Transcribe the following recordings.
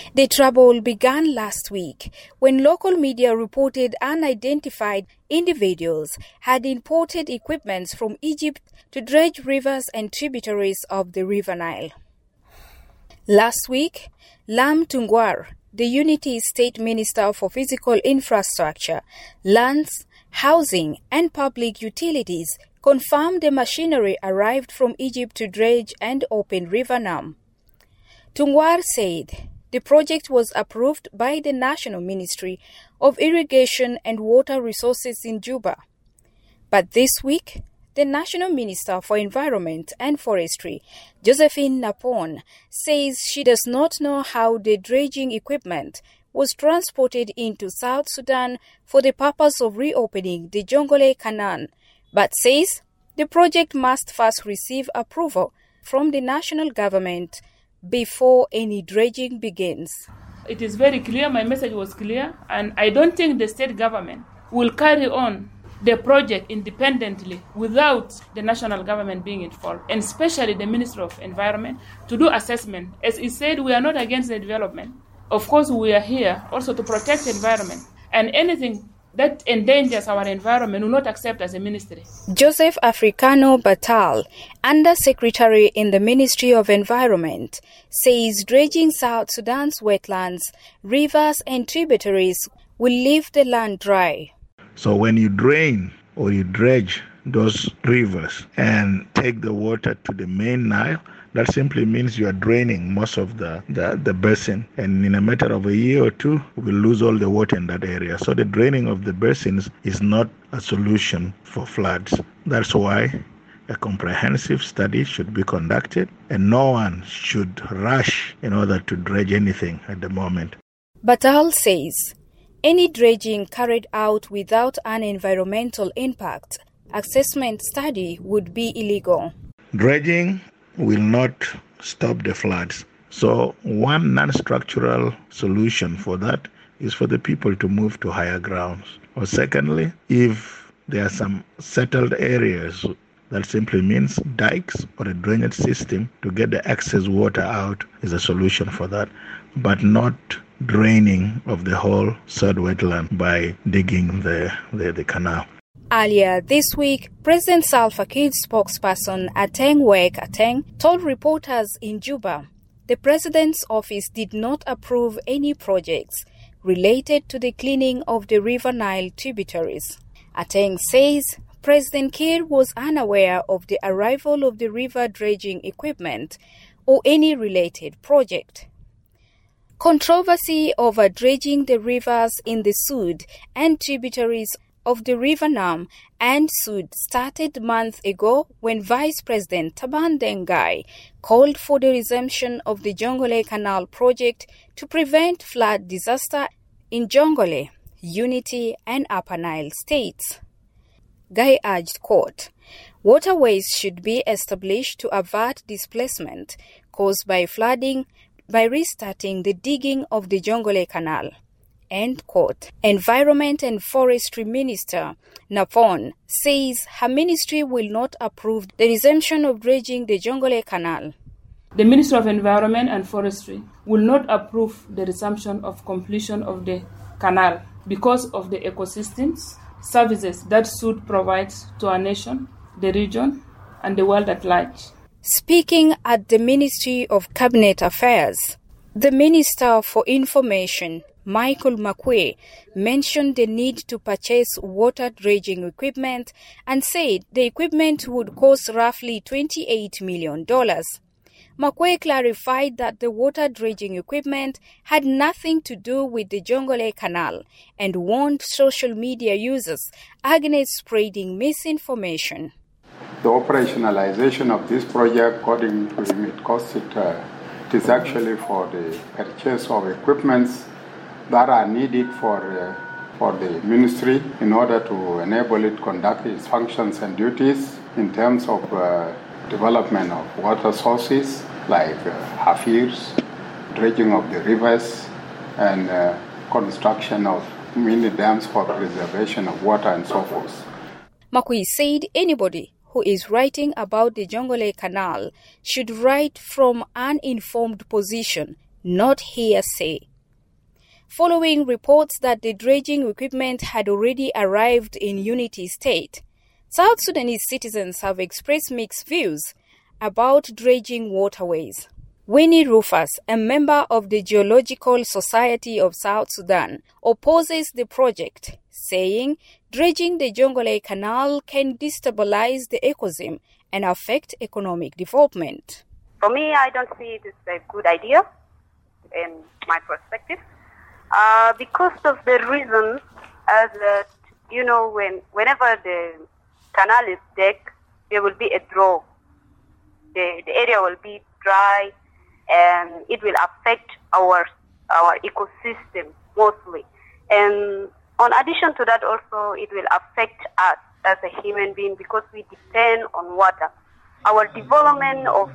The trouble began last week when local media reported unidentified individuals had imported equipment from Egypt to dredge rivers and tributaries of the River Nile. Last week, Lam Tungwar, the Unity State Minister for Physical Infrastructure, Lands, Housing and Public Utilities, confirmed the machinery arrived from Egypt to dredge and open River Nile. Tungwar said the project was approved by the National Ministry of Irrigation and Water Resources in Juba. But this week, the National Minister for Environment and Forestry, Josephine Napon, says she does not know how the dredging equipment was transported into South Sudan for the purpose of reopening the Jonglei Canal, but says the project must first receive approval from the national government before any dredging begins. It is very clear, my message was clear, and I don't think the state government will carry on the project independently without the national government being involved, and especially the Minister of Environment, to do assessment. As he said, we are not against the development. Of course, we are here also to protect the environment, and anything that endangers our environment will not accept as a ministry. Joseph Africano Batal, Under-Secretary in the Ministry of Environment, says dredging South Sudan's wetlands, rivers and tributaries will leave the land dry. So when you drain or you dredge those rivers and take the water to the main Nile, that simply means you are draining most of the basin. And in a matter of a year or two, we'll lose all the water in that area. So the draining of the basins is not a solution for floods. That's why a comprehensive study should be conducted, and no one should rush in order to dredge anything at the moment. Batal says any dredging carried out without an environmental impact assessment study would be illegal. Dredging will not stop the floods. So one non-structural solution for that is for the people to move to higher grounds. Or secondly, if there are some settled areas, that simply means dikes or a drainage system to get the excess water out is a solution for that, but not draining of the whole third wetland by digging the canal. Earlier this week, President Salva Kiir's spokesperson Ateng Wek Ateng told reporters in Juba the president's office did not approve any projects related to the cleaning of the River Nile tributaries. Ateng says President Kiir was unaware of the arrival of the river dredging equipment or any related project. Controversy over dredging the rivers in the Sud and tributaries of the River Nile and Sud started months ago when Vice President Taban Dengai called for the resumption of the Jonglei Canal project to prevent flood disaster in Jonglei, Unity and Upper Nile states. Guy urged, quote, waterways should be established to avert displacement caused by flooding by restarting the digging of the Jonglei Canal. End quote. Environment and Forestry Minister Napon says her ministry will not approve the resumption of dredging the Jonglei Canal. The Ministry of Environment and Forestry will not approve the resumption of completion of the canal because of the ecosystems, services that Sud provides to our nation, the region, and the world at large. Speaking at the Ministry of Cabinet Affairs, the Minister for Information, Michael Makuei, mentioned the need to purchase water dredging equipment and said the equipment would cost roughly $28 million. Makuei clarified that the water dredging equipment had nothing to do with the Jonglei Canal and warned social media users against spreading misinformation. The operationalization of this project, according to him, it is actually for the purchase of equipments that are needed for the ministry in order to enable it to conduct its functions and duties in terms of development of water sources like hafirs, dredging of the rivers, and construction of mini dams for preservation of water and so forth. Makuei said anybody who is writing about the Jonglei Canal should write from an informed position, not hearsay. Following reports that the dredging equipment had already arrived in Unity State, South Sudanese citizens have expressed mixed views about dredging waterways. Winnie Rufus, a member of the Geological Society of South Sudan, opposes the project, saying dredging the Jonglei Canal can destabilize the ecosystem and affect economic development. For me, I don't see it as a good idea in my perspective, because of the reason as that, whenever the canal is dug, there will be a draw. The area will be dry, and it will affect our ecosystem mostly. And on addition to that, also it will affect us as a human being because we depend on water. Our development of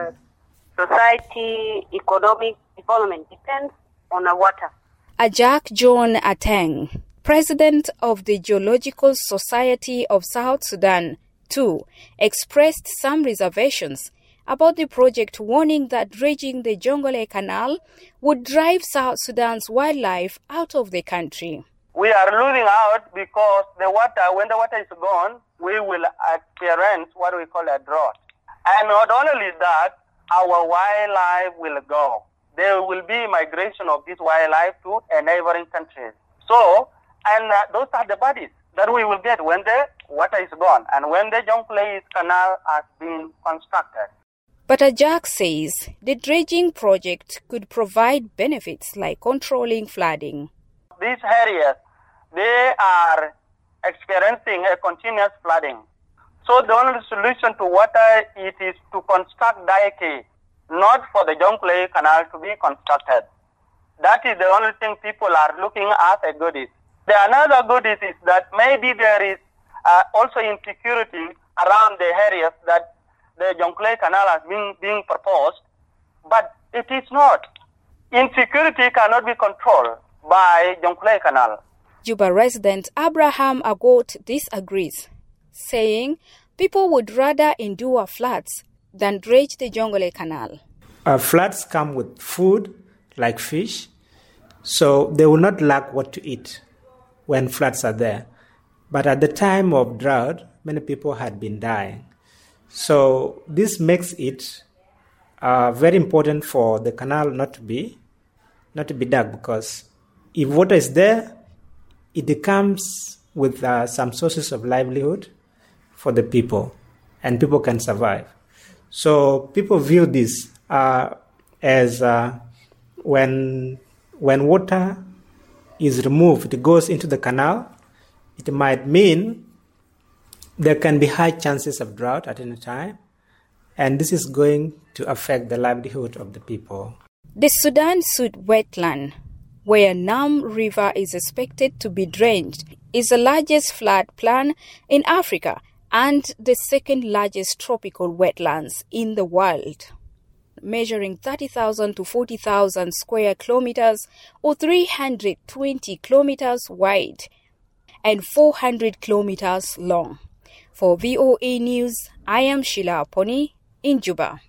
society, economic development depends on the water. Ajak John Ateng, president of the Geological Society of South Sudan, too, expressed some reservations about the project, warning that dredging the Jonglei Canal would drive South Sudan's wildlife out of the country. We are losing out because when the water is gone, we will experience what we call a drought. And not only that, our wildlife will go. There will be migration of this wildlife to neighboring countries. So, those are the bodies that we will get when the water is gone and when the Jonglei Canal has been constructed. But Ajak says the dredging project could provide benefits like controlling flooding. These areas, they are experiencing a continuous flooding. So the only solution to water it is to construct dike, not for the Jonglei Canal to be constructed. That is the only thing people are looking at a goodies. The another goodies is that maybe there is also insecurity around the areas that the Jonglei Canal has been proposed, but it is not. Insecurity cannot be controlled by Jonglei Canal. Juba resident Abraham Agot disagrees, saying people would rather endure floods than dredge the Jonglei Canal. Floods come with food, like fish, so they will not lack what to eat when floods are there. But at the time of drought, many people had been dying. So this makes it very important for the canal not to be dug, because if water is there, it comes with some sources of livelihood for the people, and people can survive. So people view this as when water is removed, it goes into the canal, it might mean there can be high chances of drought at any time, and this is going to affect the livelihood of the people. The Sudan Sud wetland, where Nam River is expected to be drained, is the largest flood plain in Africa and the second largest tropical wetlands in the world, measuring 30,000 to 40,000 square kilometers or 320 kilometers wide and 400 kilometers long. For VOA News, I am Sheila Pony in Juba.